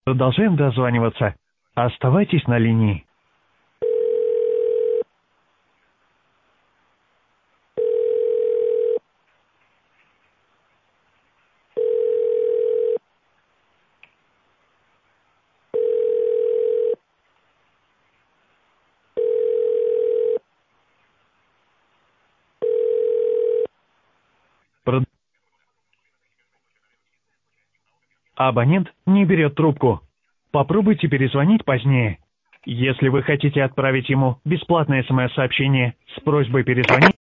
Продолжаем дозваниваться. Оставайтесь на линии. Прод- Абонент не берет трубку. Попробуйте перезвонить позднее. Если вы хотите отправить ему бесплатное СМС-сообщение с просьбой перезвонить,